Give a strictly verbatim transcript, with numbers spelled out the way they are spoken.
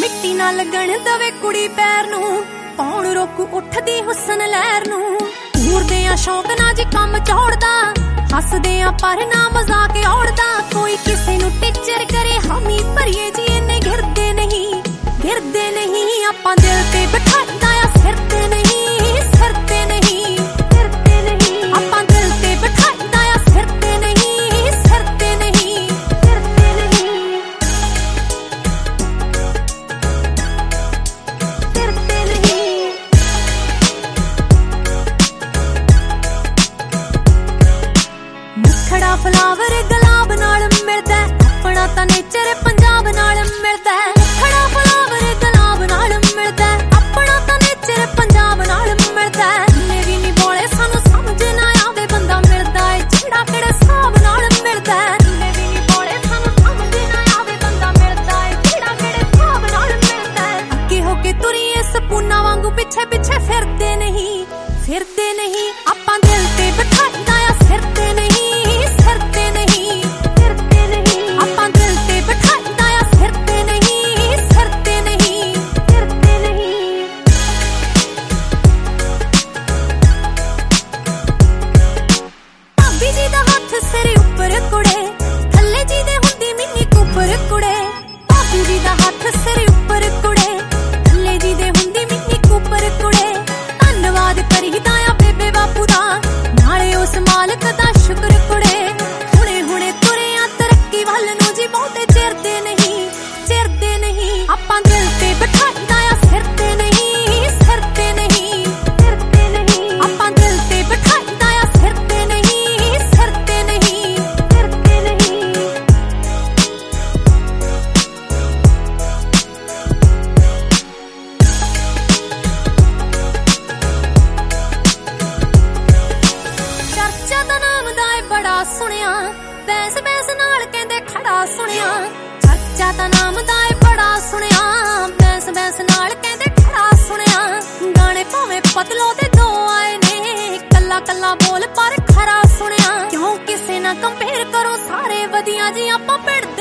ਮਿੱਟੀ ਨਾ ਲੱਗਣ ਦਵੇ ਕੁੜੀ ਪੈਰ ਨੂੰ, ਕੌਣ ਰੋਕੂ ਉੱਠਦੀ ਹੁਸਨ ਲਹਿਰ ਨੂੰ। ਘੂਰਦੇ ਆ ਸ਼ੌਕ ਨਾ ਜੇ ਕੰਮ ਚੌੜਦਾ, ਹੱਸਦੇ ਆ ਪਰ ਨਾ ਮਜ਼ਾਕ ਔੜਦਾ। ਕੋਈ ਕਿਸੇ ਨੂੰ ਟੀਚਰ ਕਰੇ ਹਾਮੀ ਭਰੀਏ ਜੀ ਇਹਨੇ ਗਿਰਦੇ ਨਹੀਂ, ਗਿਰਦੇ ਨਹੀਂ। ਆਪਾਂ ਦਿਲ ਤੇ ਬਿਠਾਈਦਾ ਆ ਸਿਰ ਤੇ ਨਹੀਂ, ਸਿਰ ਤੇ ਨਹੀਂ, ਸਿਰ ਤੇ ਨਹੀਂ। ਆਪਾਂ ਦਿਲ ਤੇ ਬਿਠਾਈਦਾ ਆ ਸਿਰ ਤੇ ਨਹੀਂ, ਸਿਰ ਤੇ ਨਹੀਂ, ਸਿਰ ਤੇ ਨਹੀਂ, ਸਿਰ ਤੇ ਨਹੀਂ। ਮੁਖੜਾ ਫਲਾਵਰ ਗੁਲਾਬ ਨਾਲ ਮਿਲਦਾ, ਆਪਣਾ ਤਾਂ ਨੇਚਰ ਪੰਜਾਬ ਨਾਲ ਮਿਲਦਾ। ਮੁਖੜਾ ਫਲਾਵਰ ਗੁਲਾਬ ਨਾਲ ਮਿਲਦਾ, ਆਪਣਾ ਤਾਂ ਨੇਚਰ ਪੰਜਾਬ ਨਾਲ ਮਿਲਦਾ। ਜਿੰਨੇ ਵੀ ਨਹੀਂ ਬੋਲੇ ਸਾਨੂੰ ਸਮਝ ਨਾ ਆਵੇ, ਬੰਦਾ ਮਿਲਦਾ ਏ ਜਿਹੜਾ ਕਿਹੜੇ ਹਿਸਾਬ ਨਾਲ ਮਿਲਦਾ। ਜਿੰਨੇ ਵੀ ਨਹੀਂ ਬੋਲੇ ਸਾਨੂੰ ਸਮਝ ਨਾ ਆਵੇ, ਬੰਦਾ ਮਿਲਦਾ ਏ ਜਿਹੜਾ ਕਿਹੜੇ ਹਿਸਾਬ ਨਾਲ ਮਿਲਦਾ। ਅੱਗੇ ਹੋ ਕੇ ਤੁਰੀਏ ਸਪੂਨਾ ਵਾਂਗੂ, ਪਿੱਛੇ ਪਿੱਛੇ ਫਿਰਦੇ ਨਹੀਂ, ਫਿਰਦੇ ਨਹੀਂ। ਆਪਾਂ ਦਿਲ ਤੇ ਬਿਠਾਈਦਾ ਆ ਸਿਰ ਤੇ ਨਹੀਂ, ਸਿਰ ਤੇ ਨਹੀਂ, ਸਿਰ ਤੇ ਨਹੀਂ। ਆਪਾਂ ਦਿਲ ਤੇ ਬਿਠਾਈਦਾ ਆ ਸਿਰ ਤੇ ਨਹੀਂ, ਸਿਰ ਤੇ ਨਹੀਂ, ਸਿਰ ਤੇ ਨਹੀਂ। ਭਾਬੀ ਜੀ ਦਾ ਹੱਥ ਸਿਰ ਉੱਪਰ ਕੁੜੇ, ਥੱਲੇ ਜੀ ਦੇ ਹੁੰਦੀ ਮਿੰਨੀ ਕੁਪਰ ਕੁੜੇ। ਭਾਬੀ ਜੀ ਦਾ ਹੱਥ ਸਿਰ ਉੱਪਰ ਕੁੜੇ, ਥੱਲੇ ਜੀ ਦੇ ਹੁੰਦੀ ਮਿੰਨੀ ਕੁਪਰ ਕੁੜੇ। ਧੰਨਵਾਦ ਕਰੀਦਾ ਆ ਬੇਬੇ ਬਾਪੂ ਦਾ, ਨਾਲੇ ਉਸ ਮਾਲਕ ਦਾ ਸ਼ੁਕਰ ਕੁੜੇ। ਹੁਣੇ ਹੁਣੇ ਤੁਰੇ ਆ ਤਰੱਕੀ ਵੱਲ ਨੂੰ ਜੀ, ਬਹੁਤੇ ਚਿਰਦੇ ਨਹੀਂ, ਚਿਰਦੇ ਨਹੀਂ। ਆਪਾਂ ਦਿਲ ਤੇ ਬਿਠਾਈਦਾ ਆ ਸਿਰ ਤੇ ਨਹੀਂ, ਸਿਰ ਤੇ ਨਹੀਂ, ਸਿਰ ਤੇ ਨਹੀਂ। ਆਪਾਂ ਦਿਲ ਤੇ ਬਿਠਾਈਦਾ ਆ ਸਿਰ ਤੇ ਨਹੀਂ, ਸਿਰ ਤੇ ਨਹੀਂ, ਸਿਰ ਤੇ ਨਹੀਂ। ਚਰਚਾ ਦਾ ਨਾਮ ਦਾ ਏ ਬੜਾ ਸੁਣਿਆ, ਬੈਸ ਬੈਸ ਨਾਲ ਕਹਿੰਦੇ ਖੜਾ ਸੁਣਿਆ। ਚਰਚਾ ਦਾ ਨਾਮ ਦਾ ਏ ਬੜਾ ਸੁਣਿਆ, ਬੈਸ ਬੈਸ ਨਾਲ ਕਹਿੰਦੇ ਖੜਾ ਸੁਣਿਆ। ਗਾਣੇ ਭਾਵੇਂ ਪਤਲੋ ਦੇ ਦੋ ਆਏ ਨੇ, ਕੱਲਾ ਕੱਲਾ ਬੋਲ ਪਰ ਖਰਾ ਸੁਣਿਆ। ਕਿਉਂ ਕਿਸੇ ਨਾ ਕੰਪੇਅਰ ਕਰੋ, ਸਾਰੇ ਵਧੀਆ ਜੀ ਆਪਾਂ ਪਿੰਡ